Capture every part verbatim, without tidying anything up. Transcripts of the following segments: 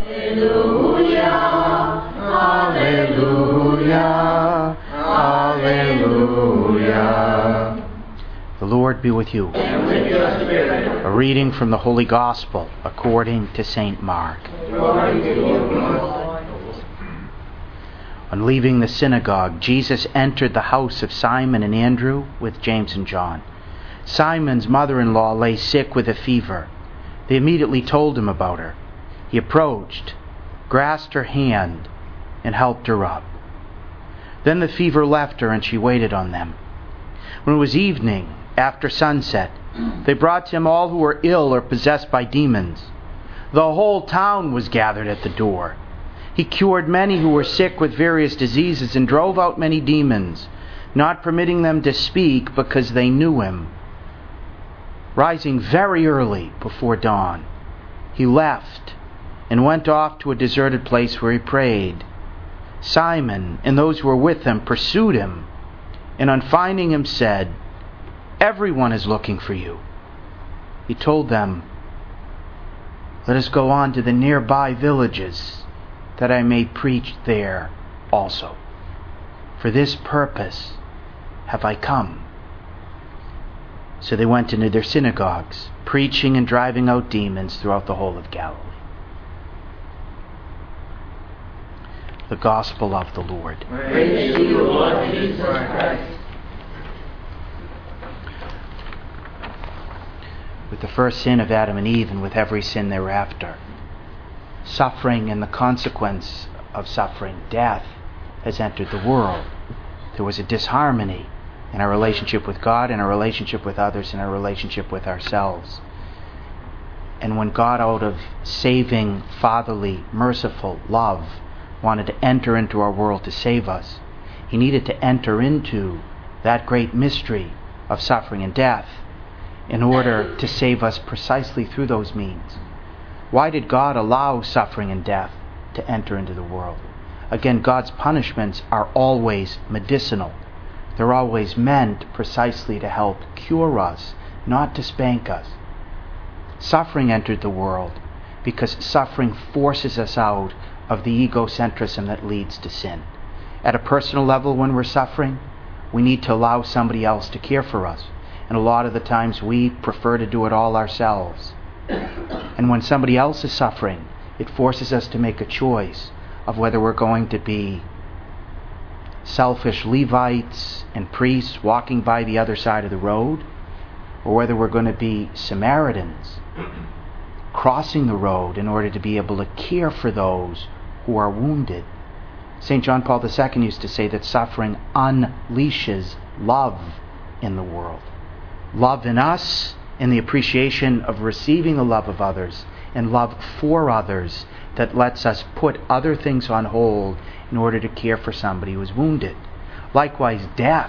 Alleluia, alleluia, alleluia. The Lord be with you. And with your spirit. A reading from the Holy Gospel according to Saint Mark. Glory to you, Lord. On leaving the synagogue, Jesus entered the house of Simon and Andrew with James and John. Simon's mother-in-law lay sick with a fever. They immediately told him about her. He approached, grasped her hand, and helped her up. Then the fever left her, and she waited on them. When it was evening, after sunset, they brought to him all who were ill or possessed by demons. The whole town was gathered at the door. He cured many who were sick with various diseases and drove out many demons, not permitting them to speak because they knew him. Rising very early before dawn, he left and went off to a deserted place where he prayed. Simon and those who were with him pursued him, and on finding him said, "Everyone is looking for you." He told them, "Let us go on to the nearby villages, that I may preach there also. For this purpose have I come." So they went into their synagogues, preaching and driving out demons throughout the whole of Galilee. The Gospel of the Lord. Praise to you, Lord Jesus Christ. With the first sin of Adam and Eve, and with every sin thereafter, suffering and the consequence of suffering, death, has entered the world. There was a disharmony in our relationship with God, in our relationship with others, in our relationship with ourselves. And when God, out of saving, fatherly, merciful love, wanted to enter into our world to save us, He needed to enter into that great mystery of suffering and death in order to save us precisely through those means. Why did God allow suffering and death to enter into the world? Again, God's punishments are always medicinal. They're always meant precisely to help cure us, not to spank us. Suffering entered the world because suffering forces us out of the egocentrism that leads to sin. At a personal level, when we're suffering, we need to allow somebody else to care for us. And a lot of the times we prefer to do it all ourselves. And when somebody else is suffering, it forces us to make a choice of whether we're going to be selfish Levites and priests walking by the other side of the road, or whether we're going to be Samaritans crossing the road in order to be able to care for those who are wounded. Saint John Paul the Second used to say that suffering unleashes love in the world. Love in us, in the appreciation of receiving the love of others, and love for others that lets us put other things on hold in order to care for somebody who is wounded. Likewise, death.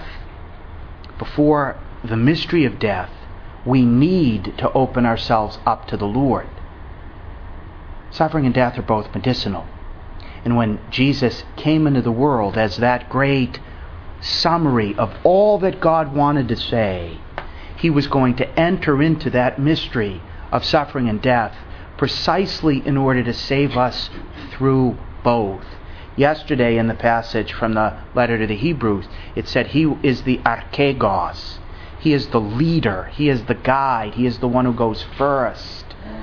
Before the mystery of death, we need to open ourselves up to the Lord. Suffering and death are both medicinal. And when Jesus came into the world as that great summary of all that God wanted to say, He was going to enter into that mystery of suffering and death precisely in order to save us through both. Yesterday in the passage from the letter to the Hebrews, it said He is the archegos. He is the leader. He is the guide. He is the one who goes first,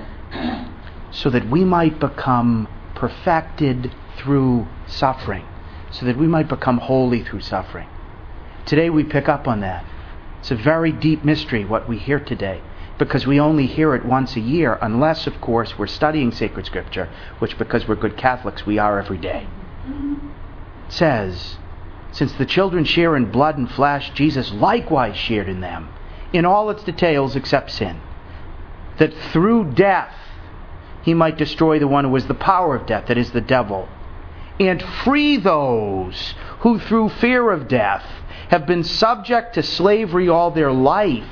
so that we might become perfected through suffering, so that we might become holy through suffering. Today we pick up on that. It's a very deep mystery what we hear today, because we only hear it once a year, unless, of course, we're studying sacred scripture, which, because we're good Catholics, we are every day. It says, since the children share in blood and flesh, Jesus likewise shared in them, in all its details except sin, that through death He might destroy the one who is the power of death, that is the devil, and free those who through fear of death have been subject to slavery all their life.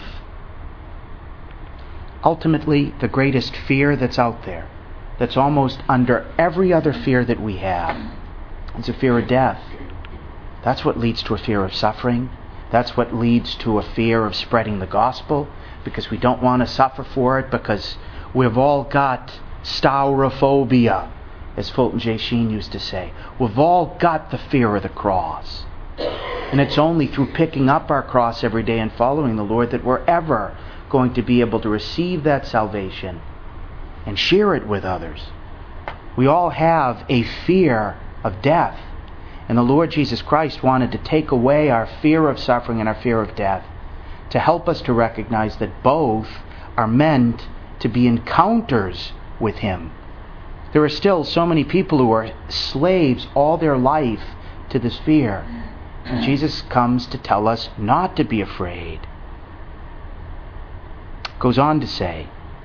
Ultimately, the greatest fear that's out there, that's almost under every other fear that we have, is a fear of death. That's what leads to a fear of suffering. That's what leads to a fear of spreading the gospel, because we don't want to suffer for it, because we've all got staurophobia. as Fulton J. Sheen used to say. We've all got the fear of the cross. And it's only through picking up our cross every day and following the Lord that we're ever going to be able to receive that salvation and share it with others. We all have a fear of death. And the Lord Jesus Christ wanted to take away our fear of suffering and our fear of death, to help us to recognize that both are meant to be encounters with Him. There are still so many people who are slaves all their life to this fear. And Jesus comes to tell us not to be afraid. Goes on to say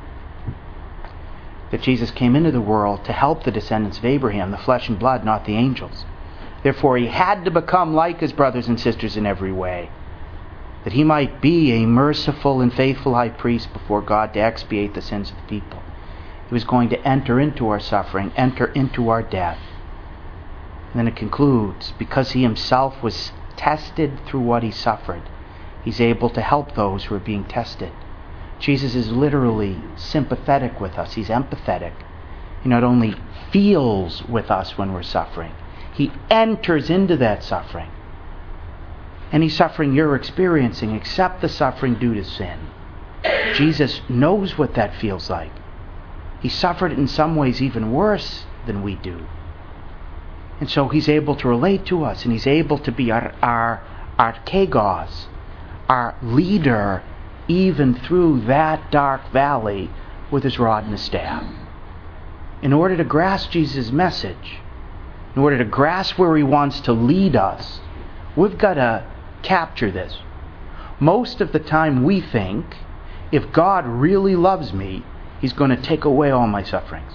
that Jesus came into the world to help the descendants of Abraham, the flesh and blood, not the angels. Therefore, He had to become like His brothers and sisters in every way, that He might be a merciful and faithful high priest before God to expiate the sins of the people. He was going to enter into our suffering, enter into our death. And then it concludes, because He Himself was tested through what He suffered, He's able to help those who are being tested. Jesus is literally sympathetic with us. He's empathetic. He not only feels with us when we're suffering, He enters into that suffering. Any suffering you're experiencing, except the suffering due to sin, Jesus knows what that feels like. He suffered in some ways even worse than we do. And so He's able to relate to us, and He's able to be our, our archegos, our leader, even through that dark valley with His rod and His staff. In order to grasp Jesus' message, in order to grasp where He wants to lead us, we've got to capture this. Most of the time we think, if God really loves me, He's going to take away all my sufferings.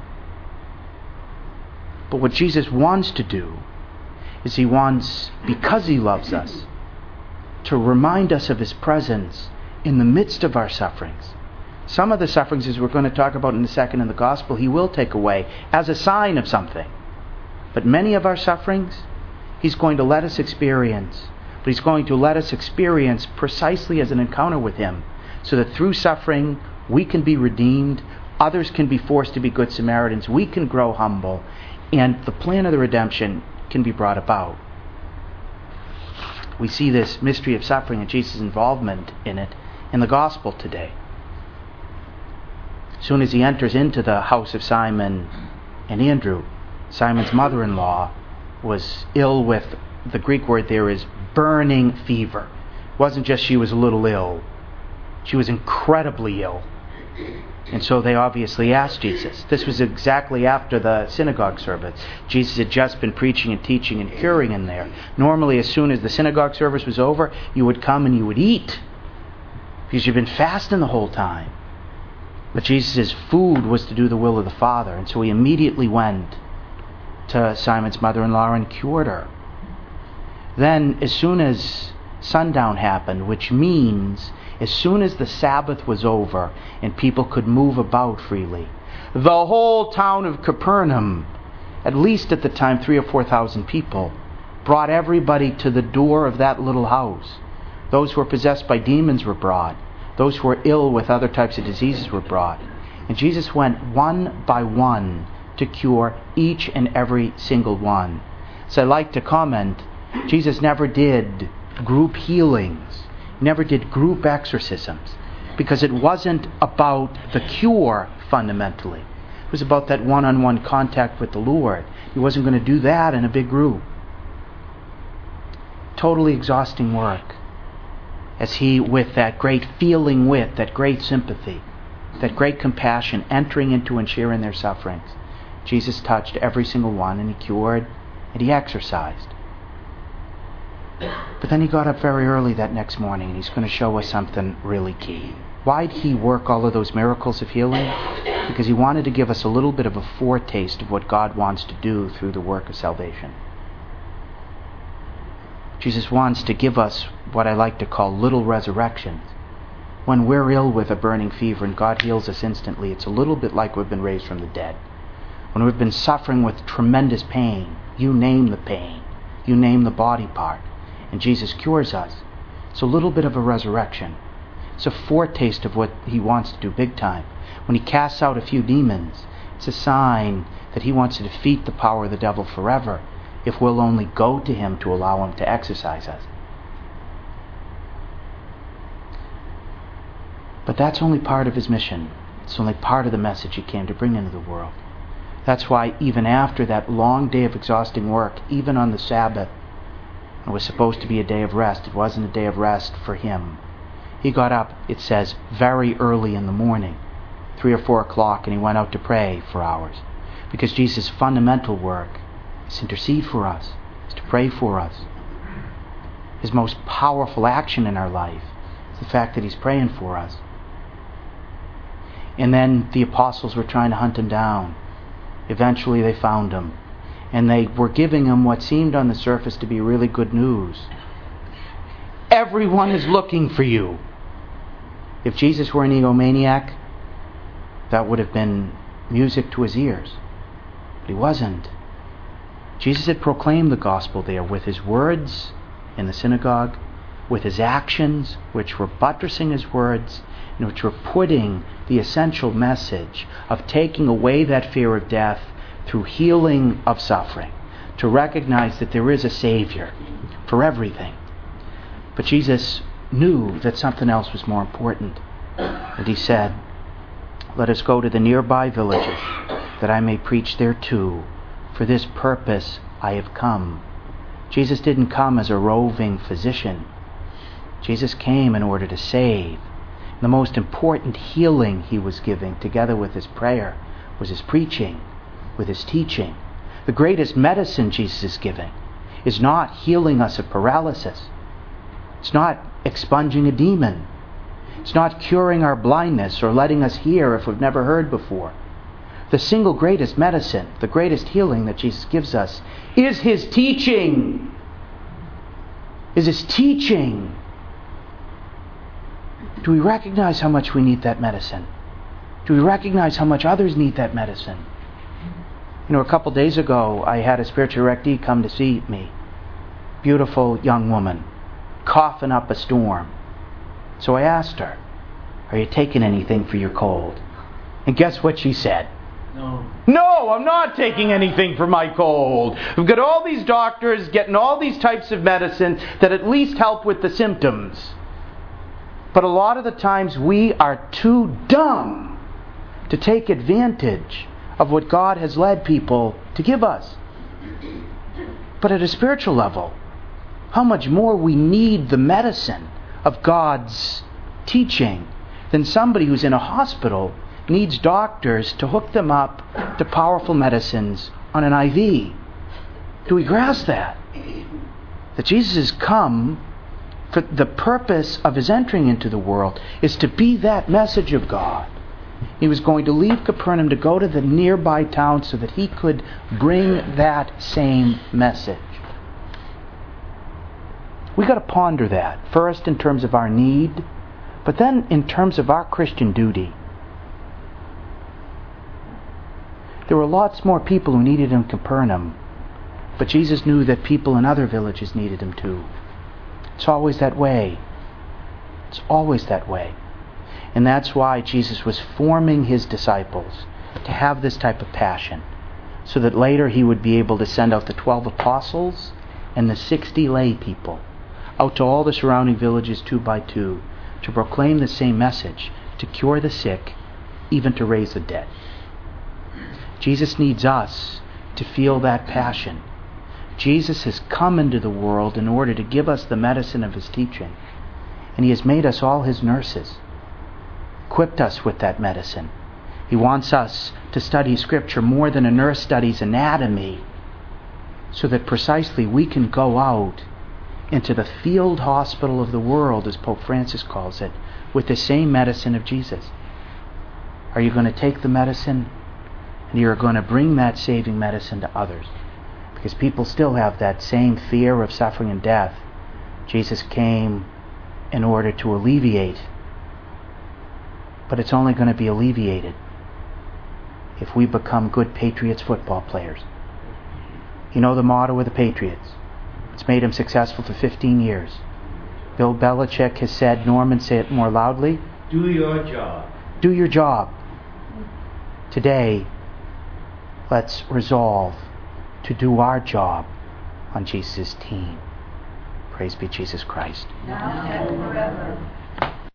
But what Jesus wants to do is He wants, because He loves us, to remind us of His presence in the midst of our sufferings. Some of the sufferings, as we're going to talk about in a second in the Gospel, He will take away as a sign of something. But many of our sufferings, He's going to let us experience. But He's going to let us experience precisely as an encounter with Him, so that through suffering we can be redeemed, others can be forced to be good Samaritans, we can grow humble, and the plan of the redemption can be brought about. We see this mystery of suffering and Jesus' involvement in it in the Gospel today. As soon as He enters into the house of Simon and Andrew, Simon's mother-in-law was ill with, the Greek word there is burning fever. It wasn't just she was a little ill. She was incredibly ill. And so they obviously asked Jesus. This was exactly after the synagogue service. Jesus had just been preaching and teaching and curing in there. Normally, as soon as the synagogue service was over, you would come and you would eat, because you've been fasting the whole time. But Jesus' food was to do the will of the Father. And so He immediately went to Simon's mother-in-law and cured her. Then, as soon as sundown happened, which means as soon as the Sabbath was over and people could move about freely, the whole town of Capernaum, at least at the time three or four thousand people, brought everybody to the door of that little house. Those who were possessed by demons were brought. Those who were ill with other types of diseases were brought. And Jesus went one by one to cure each and every single one. So I like to comment, Jesus never did group healings, never did group exorcisms, because it wasn't about the cure fundamentally. It was about that one-on-one contact with the Lord. He wasn't going to do that in a big group. Totally exhausting work. As He, with that great feeling with, that great sympathy, that great compassion, entering into and sharing their sufferings, Jesus touched every single one, and He cured, and He exorcised. But then He got up very early that next morning, and He's going to show us something really key. Why did He work all of those miracles of healing? Because He wanted to give us a little bit of a foretaste of what God wants to do through the work of salvation. Jesus wants to give us what I like to call little resurrections. When we're ill with a burning fever and God heals us instantly, it's a little bit like we've been raised from the dead. When we've been suffering with tremendous pain, you name the pain, you name the body part, and Jesus cures us. It's a little bit of a resurrection. It's a foretaste of what He wants to do big time. When He casts out a few demons, It's a sign that he wants to defeat the power of the devil forever if we'll only go to him to allow him to exercise us. But that's only part of his mission. It's only part of the message he came to bring into the world. That's why even after that long day of exhausting work, even on the Sabbath, it was supposed to be a day of rest. It wasn't a day of rest for him. He got up, it says, very early in the morning, three or four o'clock, and he went out to pray for hours. Because Jesus' fundamental work is to intercede for us, is to pray for us. His most powerful action in our life is the fact that he's praying for us. And then the apostles were trying to hunt him down. Eventually they found him. And they were giving him what seemed on the surface to be really good news. Everyone is looking for you. If Jesus were an egomaniac, that would have been music to his ears. But he wasn't. Jesus had proclaimed the gospel there with his words in the synagogue, with his actions, which were buttressing his words, and which were putting the essential message of taking away that fear of death through healing of suffering, to recognize that there is a Savior for everything. But Jesus knew that something else was more important. And he said, "Let us go to the nearby villages, that I may preach there too. For this purpose I have come." Jesus didn't come as a roving physician. Jesus came in order to save. The most important healing he was giving, together with his prayer, was his preaching, with his teaching. The greatest medicine Jesus is giving is not healing us of paralysis. It's not expunging a demon. It's not curing our blindness or letting us hear if we've never heard before. The single greatest medicine, the greatest healing that Jesus gives us, is his teaching. Is his teaching. Do we recognize how much we need that medicine? Do we recognize how much others need that medicine? You know, a couple days ago, I had a spiritual directee come to see me. Beautiful young woman, coughing up a storm. So I asked her, "Are you taking anything for your cold?" And guess what she said? No. No, I'm not taking anything for my cold. We've got all these doctors getting all these types of medicine that at least help with the symptoms. But a lot of the times we are too dumb to take advantage of what God has led people to give us. But at a spiritual level, how much more we need the medicine of God's teaching than somebody who's in a hospital needs doctors to hook them up to powerful medicines on an I V. Do we grasp that? That Jesus has come for the purpose of his entering into the world is to be that message of God. He was going to leave Capernaum to go to the nearby town so that he could bring that same message. We've got to ponder that, first in terms of our need, but then in terms of our Christian duty. There were lots more people who needed him in Capernaum, but Jesus knew that people in other villages needed him too. It's always that way. It's always that way. And that's why Jesus was forming his disciples to have this type of passion, so that later he would be able to send out the twelve apostles and the sixty lay people out to all the surrounding villages two by two to proclaim the same message, to cure the sick, even to raise the dead. Jesus needs us to feel that passion. Jesus has come into the world in order to give us the medicine of his teaching. And he has made us all his nurses, equipped us with that medicine. He wants us to study Scripture more than a nurse studies anatomy, so that precisely we can go out into the field hospital of the world, as Pope Francis calls it, with the same medicine of Jesus. Are you going to take the medicine and you're going to bring that saving medicine to others? Because people still have that same fear of suffering and death. Jesus came in order to alleviate. But it's only going to be alleviated if we become good Patriots football players. You know the motto of the Patriots. It's made them successful for fifteen years. Bill Belichick has said, Norman, say it more loudly. Do your job. Do your job. Today, let's resolve to do our job on Jesus' team. Praise be Jesus Christ. Now and forever.